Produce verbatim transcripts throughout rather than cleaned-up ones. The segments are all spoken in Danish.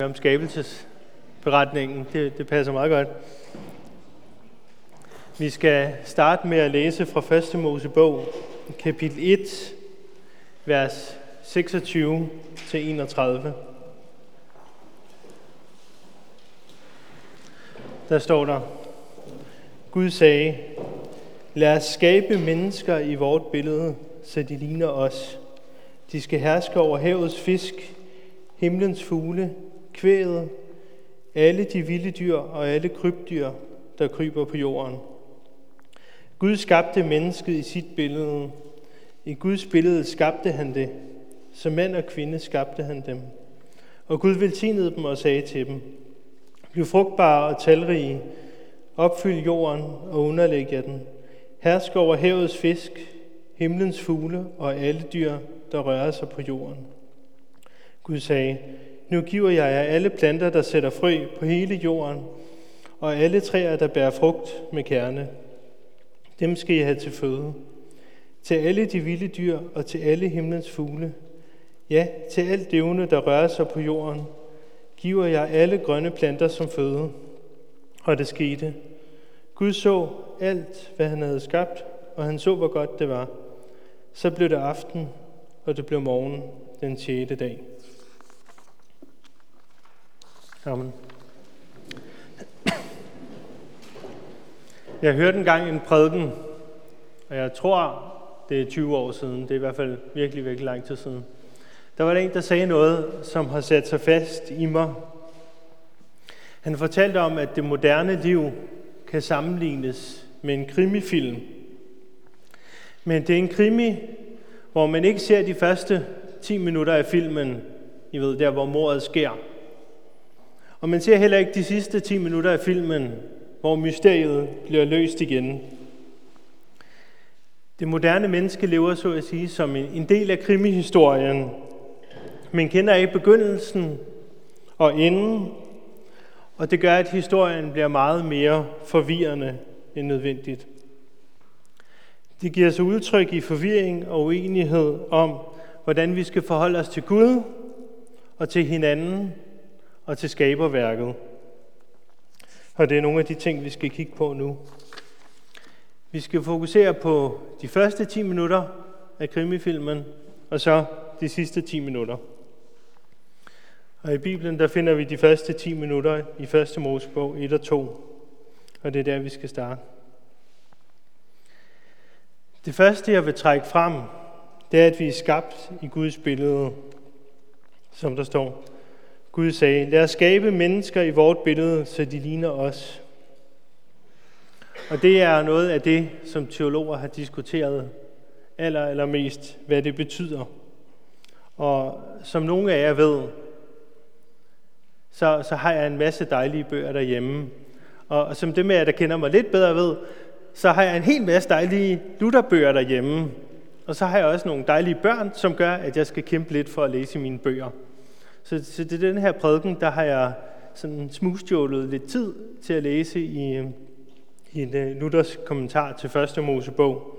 Om skabelsesberetningen, det, det passer meget godt. Vi skal starte med at læse fra første Mosebog, kapitel et, vers seksogtyve til enogtredive. Der står der: Gud sagde, lad os skabe mennesker i vort billede, så de ligner os. De skal herske over havets fisk, himlens fugle, kvæget, alle de vilde dyr og alle krybdyr, der kryber på jorden. Gud skabte mennesket i sit billede. I Guds billede skabte han det. Som mand og kvinde skabte han dem. Og Gud velsignede dem og sagde til dem: Bliv frugtbare og talrige, opfyld jorden og underlæg jer den. Hersk over havets fisk, himlens fugle og alle dyr, der rører sig på jorden. Gud sagde: Nu giver jeg jer alle planter, der sætter frø på hele jorden, og alle træer, der bærer frugt med kerne. Dem skal I have til føde. Til alle de vilde dyr og til alle himlens fugle. Ja, til alt levende, der rører sig på jorden, giver jeg alle grønne planter som føde. Og det skete. Gud så alt, hvad han havde skabt, og han så, hvor godt det var. Så blev det aften, og det blev morgen den sjette dag. Amen. Jeg hørte engang en prædiken, og jeg tror, det er tyve år siden. Det er i hvert fald virkelig, virkelig lang tid siden. Der var der en, der sagde noget, som har sat sig fast i mig. Han fortalte om, at det moderne liv kan sammenlignes med en krimifilm. Men det er en krimi, hvor man ikke ser de første ti minutter af filmen, I ved, der hvor mordet sker. Og man ser heller ikke de sidste ti minutter af filmen, hvor mysteriet bliver løst igen. Det moderne menneske lever, så at sige, som en del af krimihistorien. Man kender ikke begyndelsen og enden, og det gør, at historien bliver meget mere forvirrende end nødvendigt. Det giver sig udtryk i forvirring og uenighed om, hvordan vi skal forholde os til Gud og til hinanden og til skaberværket. Og det er nogle af de ting, vi skal kigge på nu. Vi skal fokusere på de første ti minutter af krimifilmen, og så de sidste ti minutter. Og i Bibelen, der finder vi de første ti minutter i første Mosebog et og to. Og det er der, vi skal starte. Det første, jeg vil trække frem, det er, at vi er skabt i Guds billede, som der står. Gud sagde, lad os skabe mennesker i vort billede, så de ligner os. Og det er noget af det, som teologer har diskuteret aller, allermest, hvad det betyder. Og som nogle af jer ved, så, så har jeg en masse dejlige bøger derhjemme. Og, og som dem af jer, der kender mig lidt bedre ved, så har jeg en hel masse dejlige Lutherbøger derhjemme. Og så har jeg også nogle dejlige børn, som gør, at jeg skal kæmpe lidt for at læse mine bøger. Så, så det er den her prædiken, der har jeg sådan smugstjålet lidt tid til at læse i, i en Luthers kommentar til første Mosebog.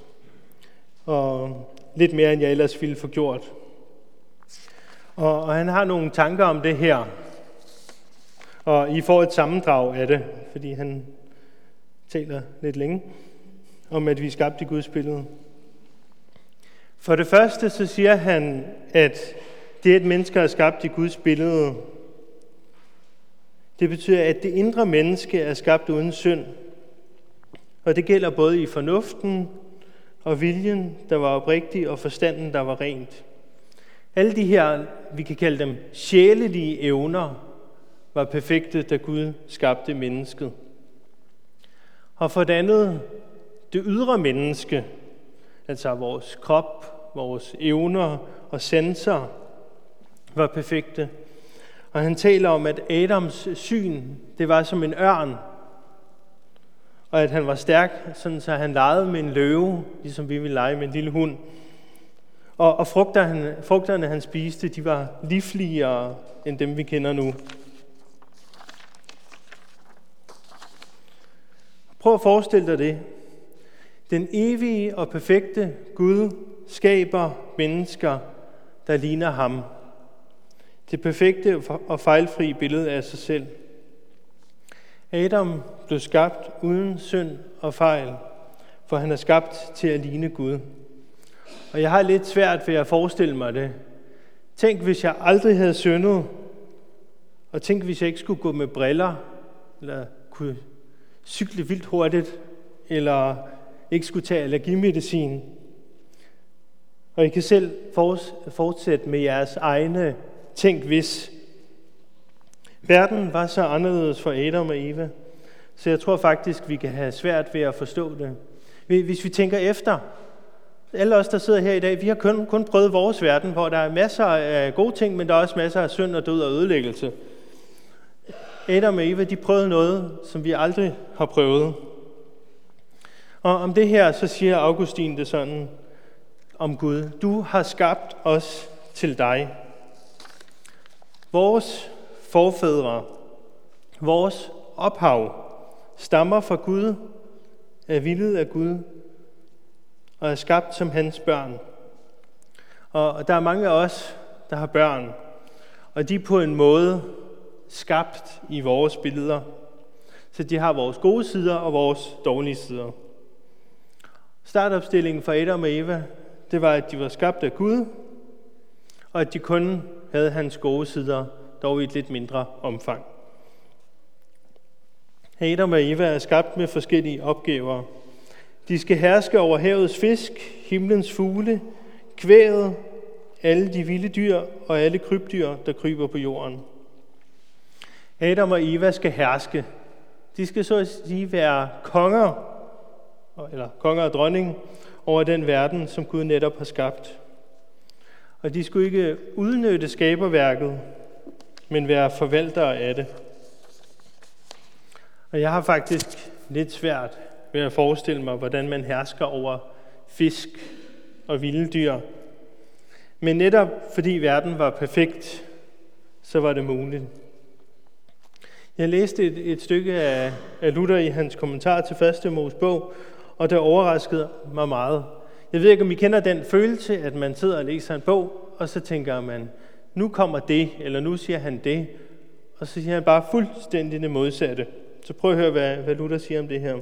Og lidt mere, end jeg ellers ville få gjort. Og, og han har nogle tanker om det her. Og I får et sammendrag af det, fordi han taler lidt længe om, at vi er skabt i Guds billede. For det første så siger han, at det, at mennesker er skabt i Guds billede, det betyder, at det indre menneske er skabt uden synd. Og det gælder både i fornuften og viljen, der var oprigtig, og forstanden, der var rent. Alle de her, vi kan kalde dem sjælelige evner, var perfekte, da Gud skabte mennesket. Og for det andet, det ydre menneske, altså vores krop, vores evner og sanser, var perfekte. Og han taler om, at Adams syn, det var som en ørn, og at han var stærk, sådan så han legede med en løve, ligesom vi ville lege med en lille hund. Og, og frugterne, frugterne, han spiste, de var livligere end dem, vi kender nu. Prøv at forestille dig det. Den evige og perfekte Gud skaber mennesker, der ligner ham. Det perfekte og fejlfri billede af sig selv. Adam blev skabt uden synd og fejl, for han er skabt til at ligne Gud. Og jeg har lidt svært ved at forestille mig det. Tænk, hvis jeg aldrig havde syndet, og tænk, hvis jeg ikke skulle gå med briller, eller kunne cykle vildt hurtigt, eller ikke skulle tage allergimedicin. Og I kan selv fortsætte med jeres egne tænk hvis. Verden var så anderledes for Adam og Eva, så jeg tror faktisk, vi kan have svært ved at forstå det. Hvis vi tænker efter, alle os, der sidder her i dag, vi har kun, kun prøvet vores verden, hvor der er masser af gode ting, men der er også masser af synd og død og ødelæggelse. Adam og Eva, de prøvede noget, som vi aldrig har prøvet. Og om det her, så siger Augustin det sådan om Gud. Du har skabt os til dig. Vores forfædre, vores ophav, stammer fra Gud, er villet af Gud, og er skabt som hans børn. Og der er mange af os, der har børn, og de er på en måde skabt i vores billeder. Så de har vores gode sider og vores dårlige sider. Startopstillingen for Adam og Eva, det var, at de var skabt af Gud, og at de kun havde hans gode sider, dog i et lidt mindre omfang. Adam og Eva er skabt med forskellige opgaver. De skal herske over havets fisk, himlens fugle, kvæget, alle de vilde dyr og alle krybdyr, der kryber på jorden. Adam og Eva skal herske. De skal så at sige være konger, eller konger og dronning, over den verden, som Gud netop har skabt. Og de skulle ikke udnytte skaberværket, men være forvaltere af det. Og jeg har faktisk lidt svært ved at forestille mig, hvordan man hersker over fisk og vilde dyr. Men netop fordi verden var perfekt, så var det muligt. Jeg læste et, et stykke af, af Luther i hans kommentar til første Mosebog, og det overraskede mig meget. Jeg ved ikke, om I kender den følelse, at man sidder og læser en bog, og så tænker man, nu kommer det, eller nu siger han det, og så siger han bare fuldstændig det modsatte. Så prøv at høre, hvad, hvad Luther siger om det her.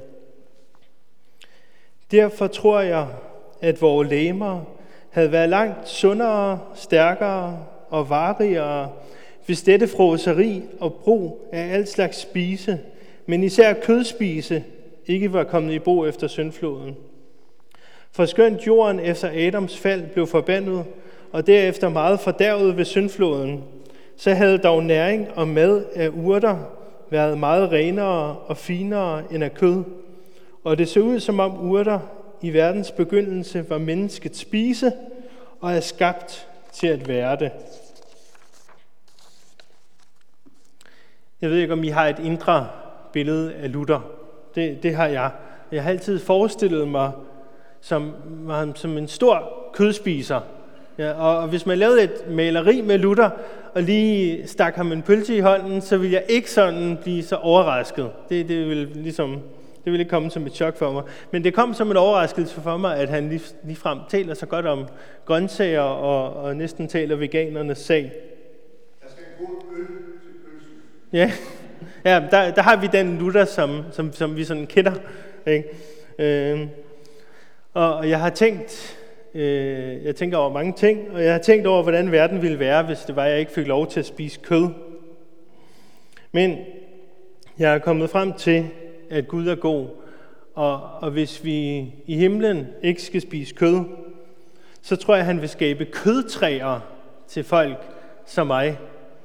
Derfor tror jeg, at vores legemer havde været langt sundere, stærkere og varigere, hvis dette fråseri og brug af alt slags spise, men især kødspise, ikke var kommet i brug efter syndfloden. For skønt jorden efter Adams fald blev forbandet, og derefter meget fordærvet ved syndfloden, så havde dog næring og mad af urter været meget renere og finere end af kød. Og det så ud, som om urter i verdens begyndelse var menneskets spise og er skabt til at være det. Jeg ved ikke, om I har et indre billede af Luther. Det, det har jeg. Jeg har altid forestillet mig som, som en stor kødspiser. Ja, og hvis man lavede et maleri med Luther, og lige stak ham en pølse i hånden, så ville jeg ikke sådan blive så overrasket. Det, det ville ligesom, det ville ikke komme som et chok for mig. Men det kom som en overraskelse for mig, at han lige, ligefrem taler så godt om grøntsager, og, og næsten taler veganernes sag. Der skal en god øl til pølsen. Ja, ja der, der har vi den Luther, som, som, som vi sådan kender. Ikke? Øh, og jeg har tænkt... Jeg tænker over mange ting, og jeg har tænkt over, hvordan verden ville være, hvis det var, jeg ikke fik lov til at spise kød. Men jeg er kommet frem til, at Gud er god, og, og hvis vi i himlen ikke skal spise kød, så tror jeg, at han vil skabe kødtræer til folk som mig.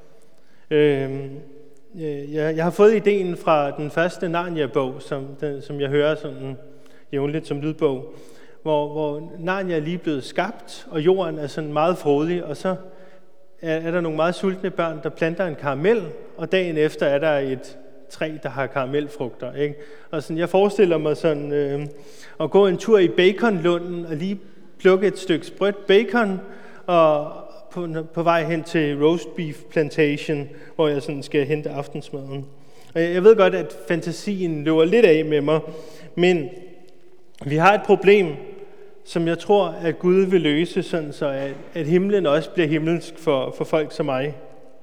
Jeg har fået ideen fra den første Narnia-bog, som, som jeg hører sådan jævnligt som lydbog, Hvor, hvor Narnia er lige blevet skabt, og jorden er sådan meget frodig, og så er, er der nogle meget sultne børn, der planter en karamel, og dagen efter er der et træ, der har karamelfrugter. Ikke? Og sådan, jeg forestiller mig sådan øh, at gå en tur i baconlunden og lige plukke et stykke sprødt bacon, og på, på vej hen til roast beef plantation, hvor jeg sådan skal hente aftensmaden. Og jeg, jeg ved godt, at fantasien løber lidt af med mig, men vi har et problem, som jeg tror, at Gud vil løse, sådan så at, at himlen også bliver himmelsk for, for folk som mig.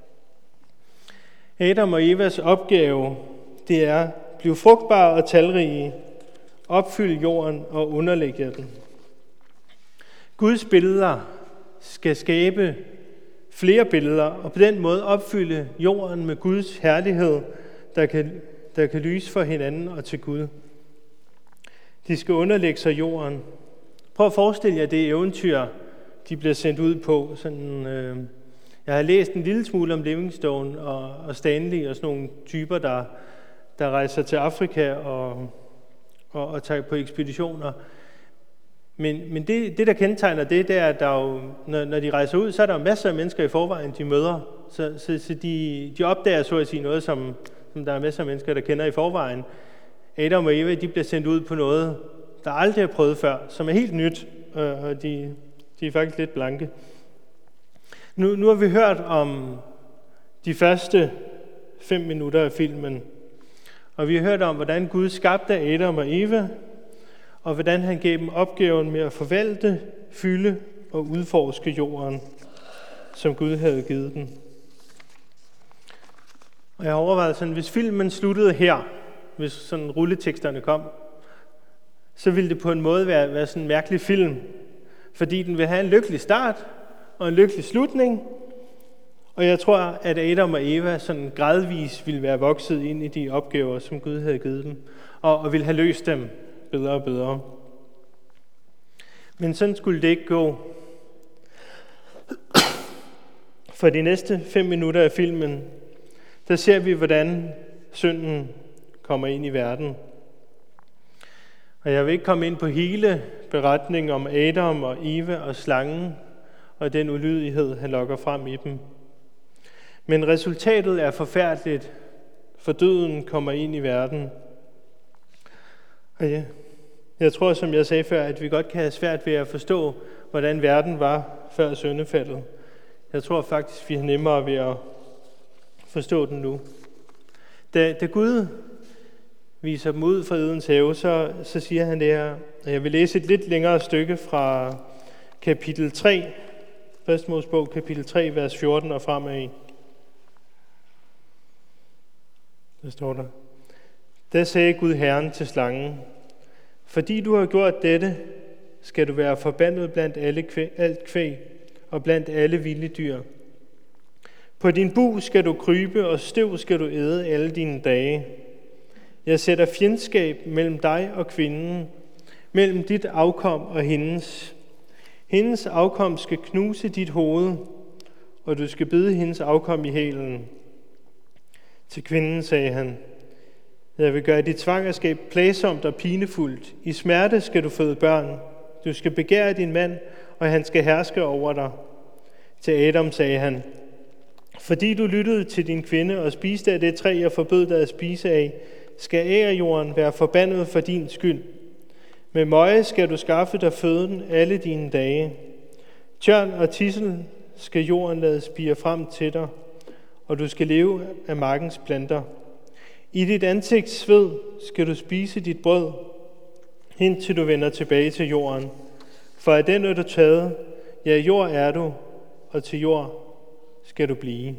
Adam og Evas opgave, det er, blive frugtbare og talrige, opfylde jorden og underlægge den. Guds billeder skal skabe flere billeder, og på den måde opfylde jorden med Guds herlighed, der kan, der kan lyse for hinanden og til Gud. De skal underlægge sig jorden. Prøv at forestille jer det eventyr, de bliver sendt ud på. Sådan, øh, jeg har læst en lille smule om Livingstone og, og Stanley og sådan nogle typer, der, der rejser til Afrika og, og, og tager på ekspeditioner. Men, men det, det, der kendetegner det, det er, at der jo, når, når de rejser ud, så er der jo masser af mennesker i forvejen, de møder. Så, så, så de, de opdager så at sige noget, som, som der er masser af mennesker, der kender i forvejen. Adam og Eva, de bliver sendt ud på noget, der aldrig er prøvet før, som er helt nyt, og de, de er faktisk lidt blanke. Nu, nu har vi hørt om de første fem minutter af filmen, og vi har hørt om, hvordan Gud skabte Adam og Eva, og hvordan han gav dem opgaven med at forvalte, fylde og udforske jorden, som Gud havde givet dem. Og jeg har overvejet sådan, hvis filmen sluttede her, hvis sådan rulleteksterne kom, så ville det på en måde være, være sådan en mærkelig film, fordi den vil have en lykkelig start og en lykkelig slutning, og jeg tror, at Adam og Eva sådan gradvis ville være vokset ind i de opgaver, som Gud havde givet dem, og, og ville have løst dem bedre og bedre. Men sådan skulle det ikke gå. For de næste fem minutter af filmen, der ser vi, hvordan synden kommer ind i verden. Og jeg vil ikke komme ind på hele beretningen om Adam og Eva og slangen og den ulydighed, han lokker frem i dem. Men resultatet er forfærdeligt, for døden kommer ind i verden. Og ja, jeg tror, som jeg sagde før, at vi godt kan have svært ved at forstå, hvordan verden var før syndefaldet. Jeg tror faktisk, vi har nemmere ved at forstå den nu. Da, da Gud viser dem ud fra Edens have, så, så siger han det her, og jeg vil læse et lidt længere stykke fra kapitel tre, første Mosebog, kapitel tre, vers fjorten og fremad. Der står der: Da sagde Gud Herren til slangen: fordi du har gjort dette, skal du være forbandet blandt alle kvæg, alt kvæg og blandt alle vilde dyr. På din bug skal du krybe, og støv skal du æde alle dine dage. Jeg sætter fjendskab mellem dig og kvinden, mellem dit afkom og hendes. Hendes afkom skal knuse dit hoved, og du skal bide hendes afkom i hælen. Til kvinden sagde han: jeg vil gøre dit svangerskab plagsomt og pinefuldt. I smerte skal du føde børn. Du skal begære din mand, og han skal herske over dig. Til Adam sagde han: fordi du lyttede til din kvinde og spiste af det træ, jeg forbød dig at spise af, skal agerjorden være forbandet for din skyld. Med møje skal du skaffe dig føden alle dine dage. Tjørn og tidsel skal jorden lade spire frem til dig, og du skal leve af markens planter. I dit ansigts sved skal du spise dit brød, indtil du vender tilbage til jorden. For af den er du taget, ja, jord er du, og til jord skal du blive.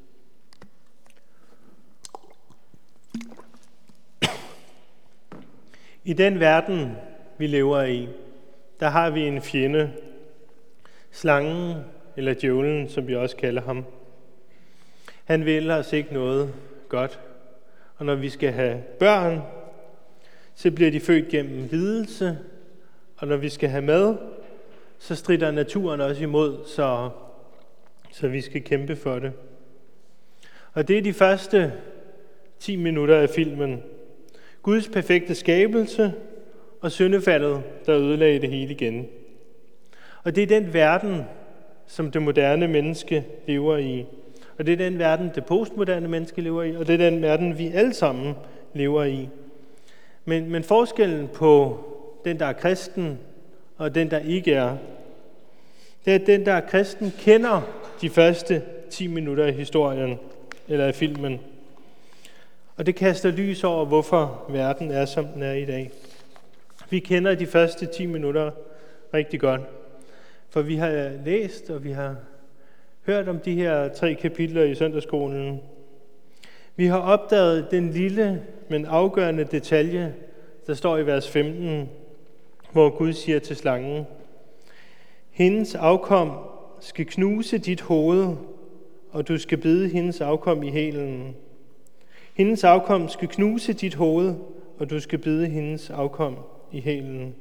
I den verden, vi lever i, der har vi en fjende, slangen, eller djævlen, som vi også kalder ham. Han vil os ikke noget godt. Og når vi skal have børn, så bliver de født gennem lidelse. Og når vi skal have mad, så strider naturen også imod, så, så vi skal kæmpe for det. Og det er de første ti minutter af filmen. Guds perfekte skabelse og syndefaldet, der ødelagde det hele igen. Og det er den verden, som det moderne menneske lever i. Og det er den verden, det postmoderne menneske lever i, og det er den verden, vi alle sammen lever i. Men, men forskellen på den, der er kristen, og den, der ikke er, det er, at den, der er kristen, kender de første ti minutter af historien, eller af filmen. Og det kaster lys over, hvorfor verden er, som den er i dag. Vi kender de første ti minutter rigtig godt, for vi har læst, og vi har hørt om de her tre kapitler i søndagsskolen. Vi har opdaget den lille, men afgørende detalje, der står i vers femten, hvor Gud siger til slangen: hendes afkom skal knuse dit hoved, og du skal bide hendes afkom i hælen. Hendes afkom skal knuse dit hoved, og du skal bide hendes afkom i hælen.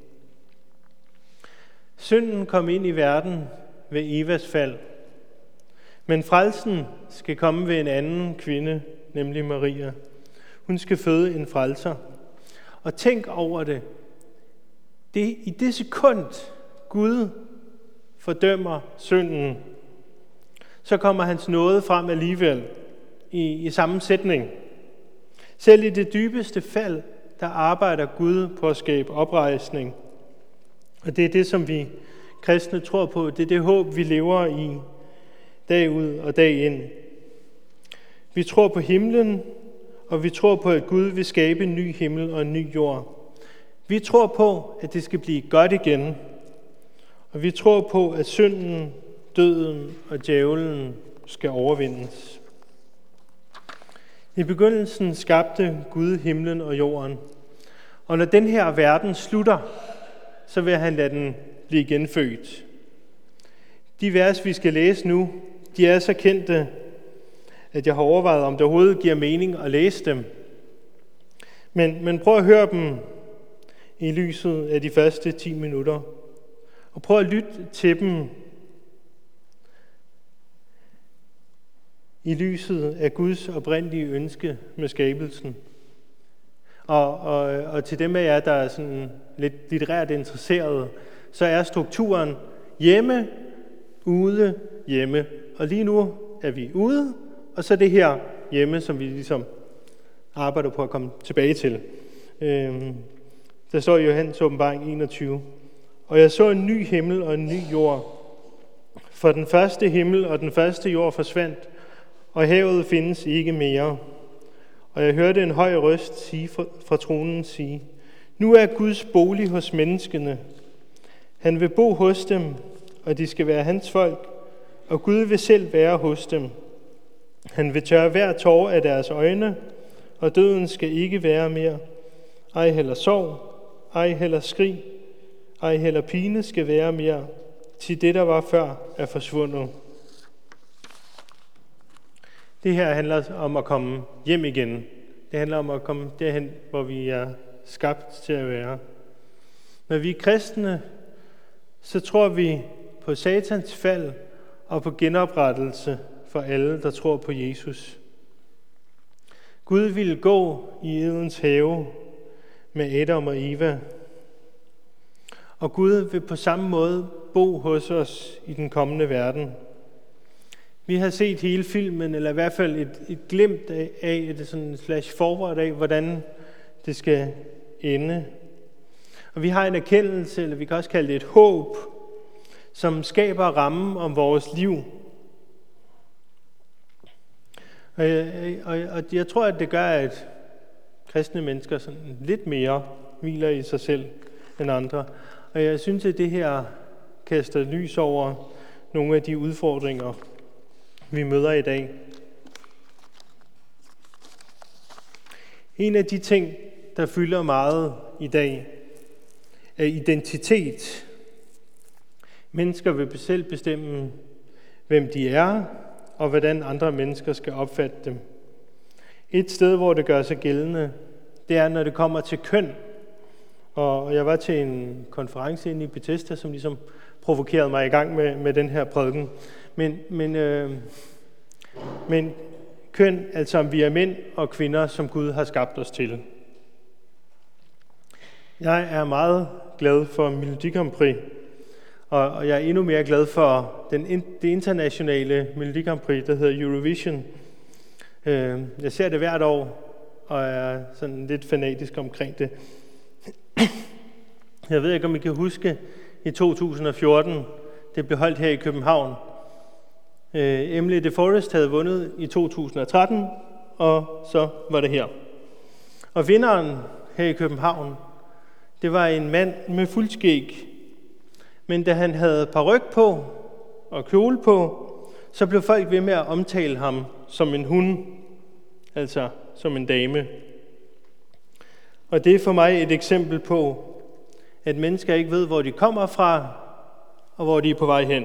Synden kom ind i verden ved Evas fald, men frelsen skal komme ved en anden kvinde, nemlig Maria. Hun skal føde en frelser. Og tænk over det. Det er i det sekund, Gud fordømmer synden, så kommer hans nåde frem alligevel i, i samme sætning. Selv i det dybeste fald, der arbejder Gud på at skabe oprejsning. Og det er det, som vi kristne tror på. Det er det håb, vi lever i dag ud og dag ind. Vi tror på himlen, og vi tror på, at Gud vil skabe en ny himmel og en ny jord. Vi tror på, at det skal blive godt igen. Og vi tror på, at synden, døden og djævlen skal overvindes. I begyndelsen skabte Gud himlen og jorden. Og når den her verden slutter, så vil han lade den blive genfødt. De vers, vi skal læse nu, de er så kendte, at jeg har overvejet, om det overhovedet giver mening at læse dem. Men, men prøv at høre dem i lyset af de første ti minutter. Og prøv at lytte til dem i lyset af Guds oprindelige ønske med skabelsen. Og, og, og til dem af jer, der er sådan lidt litterært interesserede, så er strukturen hjemme, ude, hjemme. Og lige nu er vi ude, og så det her hjemme, som vi ligesom arbejder på at komme tilbage til. Øhm, der står i Johannes åbenbaring enogtyve. Og jeg så en ny himmel og en ny jord. For den første himmel og den første jord forsvandt, og havet findes ikke mere. Og jeg hørte en høj røst sige fra, fra tronen sige: nu er Guds bolig hos menneskene. Han vil bo hos dem, og de skal være hans folk, og Gud vil selv være hos dem. Han vil tørre hver tåre af deres øjne, og døden skal ikke være mere. Ej heller sorg, ej heller skrig, ej heller pine skal være mere, til det, der var før, er forsvundet. Det her handler om at komme hjem igen. Det handler om at komme derhen, hvor vi er skabt til at være. Når vi er kristne, så tror vi på Satans fald og på genoprettelse for alle, der tror på Jesus. Gud ville gå i Edens have med Adam og Eva. Og Gud vil på samme måde bo hos os i den kommende verden. Vi har set hele filmen, eller i hvert fald et, et glimt af, af et sådan slash forward af, hvordan det skal ende. Og vi har en erkendelse, eller vi kan også kalde det et håb, som skaber rammen om vores liv. Og jeg, og, og jeg tror, at det gør, at kristne mennesker sådan lidt mere hviler i sig selv end andre. Og jeg synes, at det her kaster lys over nogle af de udfordringer, vi møder i dag. En af de ting, der fylder meget i dag, er identitet. Mennesker vil selv bestemme, hvem de er, og hvordan andre mennesker skal opfatte dem. Et sted, hvor det gør sig gældende, det er, når det kommer til køn. Og jeg var til en konference inde i Bethesda, som ligesom provokerede mig i gang med, med den her prædiken. Men, men, øh, men køn, altså om vi er mænd og kvinder, som Gud har skabt os til. Jeg er meget glad for Melodi Grand Prix, og, og jeg er endnu mere glad for den, det internationale Melodi Grand Prix, der hedder Eurovision. Øh, jeg ser det hvert år, og er sådan lidt fanatisk omkring det. Jeg ved ikke, om I kan huske i to tusind og fjorten, det blev holdt her i København. Øh, Emily de Forest havde vundet i to tusind og tretten, og så var det her. Og vinderen her i København, det var en mand med fuldskæg. Men da han havde paryk på og kjole på, så blev folk ved med at omtale ham som en hund. altså som en dame. Og det er for mig et eksempel på, at mennesker ikke ved, hvor de kommer fra, og hvor de er på vej hen.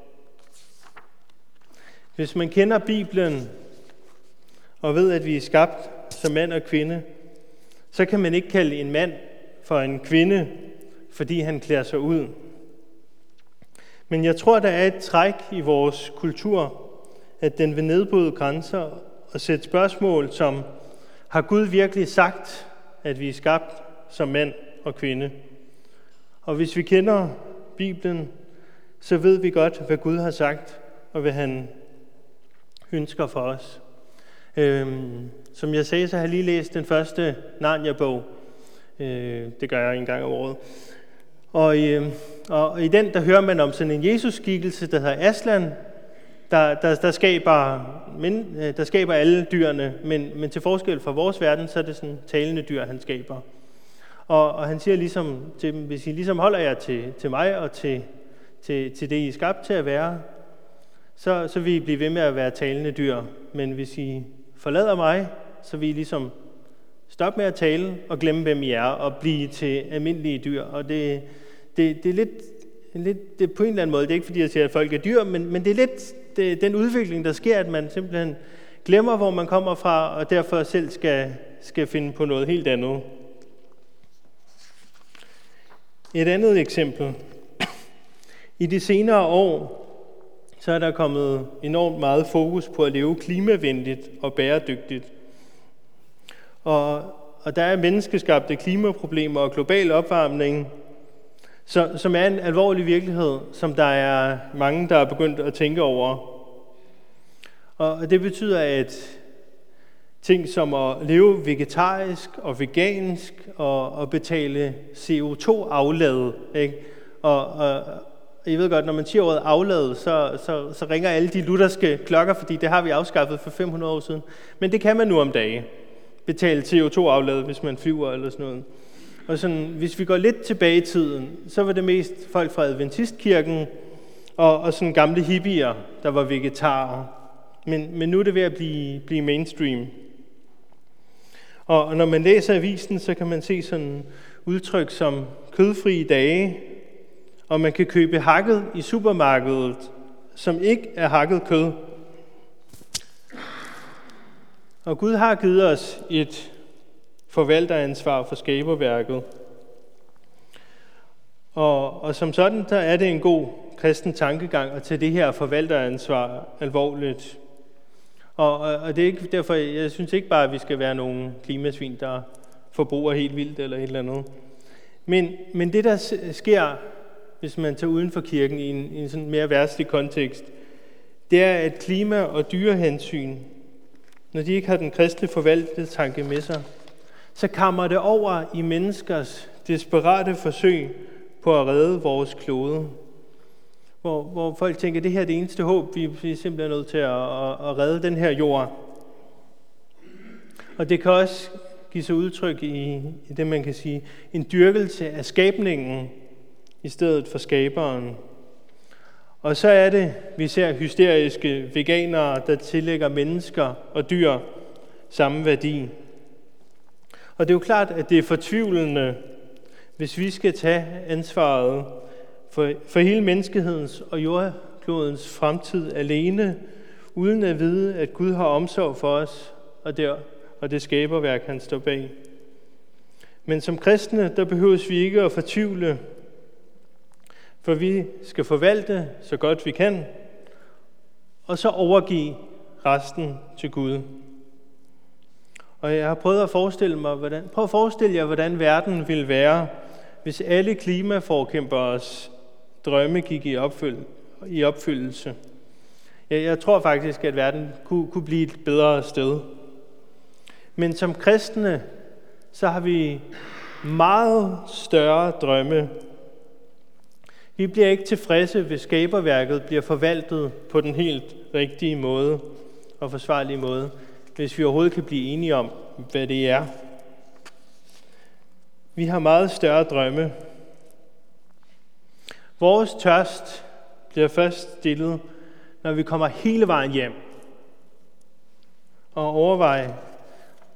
Hvis man kender Bibelen, og ved, at vi er skabt som mand og kvinde, så kan man ikke kalde en mand for en kvinde, fordi han klæder sig ud. Men jeg tror, der er et træk i vores kultur, at den vil nedbryde grænser og sætte spørgsmål som, har Gud virkelig sagt, at vi er skabt som mand og kvinde? Og hvis vi kender Bibelen, så ved vi godt, hvad Gud har sagt, og hvad han ønsker for os. Øhm, som jeg sagde, så har jeg lige læst den første Narnia-bog. Øh, det gør jeg en gang om året. Og i, øh, og i den, der hører man om sådan en Jesus-skikkelse, der hedder Aslan, der, der, der, skaber, men, der skaber alle dyrene, men, men til forskel fra vores verden, så er det sådan talende dyr, han skaber. Og, og han siger ligesom til dem, hvis I ligesom holder jer til, til mig og til, til, til det, I er skabt til at være, så, så vil I blive ved med at være talende dyr. Men hvis I forlader mig, så vil I ligesom stoppe med at tale og glemme, hvem I er, og blive til almindelige dyr. Og det, det, det er lidt, lidt det er på en eller anden måde, det er ikke fordi, jeg siger, at folk er dyr, men, men det er lidt det, den udvikling, der sker, at man simpelthen glemmer, hvor man kommer fra, og derfor selv skal, skal finde på noget helt andet. Et andet eksempel. I de senere år, så er der kommet enormt meget fokus på at leve klimavenligt og bæredygtigt. Og, og der er menneskeskabte klimaproblemer og global opvarmning, så, som er en alvorlig virkelighed, som der er mange, der er begyndt at tænke over. Og det betyder, at ting som at leve vegetarisk og vegansk og, og betale C O to aflad, ikke? Og, og jeg ved godt, når man siger ordet aflad, så, så, så ringer alle de lutherske klokker, fordi det har vi afskaffet for fem hundrede år siden. Men det kan man nu om dagen. Betale C O to aflad, hvis man flyver eller sådan noget. Og sådan, hvis vi går lidt tilbage i tiden, så var det mest folk fra Adventistkirken og, og sådan gamle hippier, der var vegetarer. Men, men nu er det ved at blive, blive mainstream. Og, og når man læser avisen, så kan man se sådan udtryk som kødfrie dage, og man kan købe hakket i supermarkedet, som ikke er hakket kød. Og Gud har givet os et forvalteransvar for skaberværket. Og, og som sådan, der er det en god kristen tankegang at tage det her forvalteransvar alvorligt. Og, og det er ikke derfor, jeg synes ikke bare, at vi skal være nogle klimasvin, der forbruger helt vildt eller et eller andet. Men, men det, der sker, hvis man tager uden for kirken i en, i en sådan mere verdslig kontekst, det er, at klima- og dyrehensyn, når de ikke har den kristne forvaltetanke med sig, så kammer det over i menneskers desperate forsøg på at redde vores klode. Hvor, hvor folk tænker, at det her er det eneste håb, vi er simpelthen nødt til at, at, at redde den her jord. Og det kan også give sig udtryk i, i det, man kan sige, en dyrkelse af skabningen i stedet for skaberen. Og så er det, vi ser hysteriske veganere, der tillægger mennesker og dyr samme værdi. Og det er jo klart, at det er fortvivlende, hvis vi skal tage ansvaret for, for hele menneskehedens og jordklodens fremtid alene, uden at vide, at Gud har omsorg for os, og det, og det skaberværk, han står bag. Men som kristne, der behøves vi ikke at fortvivle, for vi skal forvalte så godt vi kan, og så overgive resten til Gud. Og jeg har prøvet at forestille mig, hvordan, prøv at forestille jer, hvordan verden ville være, hvis alle klimaforkæmperes drømme gik i, opfyld, i opfyldelse. Jeg, jeg tror faktisk, at verden kunne, kunne blive et bedre sted. Men som kristne, så har vi meget større drømme. Vi bliver ikke tilfredse, hvis skaberværket bliver forvaltet på den helt rigtige måde og forsvarlige måde, hvis vi overhovedet kan blive enige om, hvad det er. Vi har meget større drømme. Vores tørst bliver først stillet, når vi kommer hele vejen hjem og overvejer,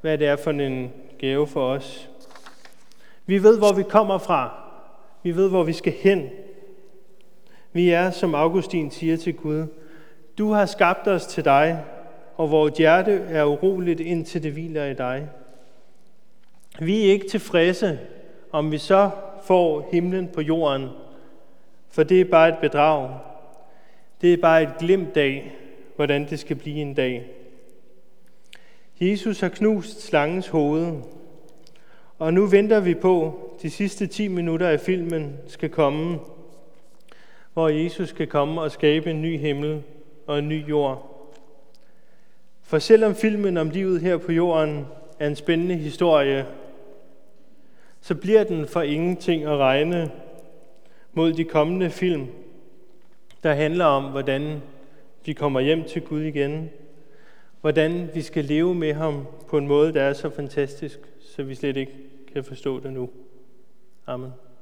hvad det er for en gave for os. Vi ved, hvor vi kommer fra. Vi ved, hvor vi skal hen. Vi er, som Augustin siger til Gud, du har skabt os til dig, og vores hjerte er uroligt, indtil det hviler i dig. Vi er ikke tilfredse, om vi så får himlen på jorden, for det er bare et bedrag. Det er bare et glimt af, hvordan det skal blive en dag. Jesus har knust slangens hoved, og nu venter vi på, at de sidste ti minutter af filmen skal komme, hvor Jesus skal komme og skabe en ny himmel og en ny jord. For selvom filmen om livet her på jorden er en spændende historie, så bliver den for ingenting at regne mod de kommende film, der handler om, hvordan vi kommer hjem til Gud igen, hvordan vi skal leve med ham på en måde, der er så fantastisk, så vi slet ikke kan forstå det nu. Amen.